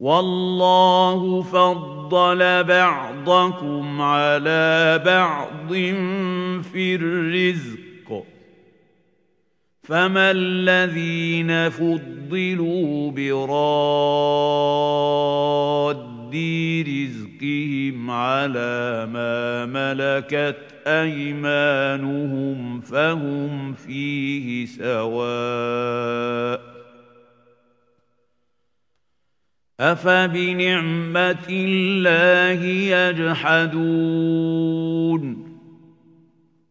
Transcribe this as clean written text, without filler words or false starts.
والله فضل بعضكم على بعض في الرزق فما الذين فضلوا براد رزقهم على ما ملكت أيمانهم فهم فيه سواء أفبنعمة الله يجحدون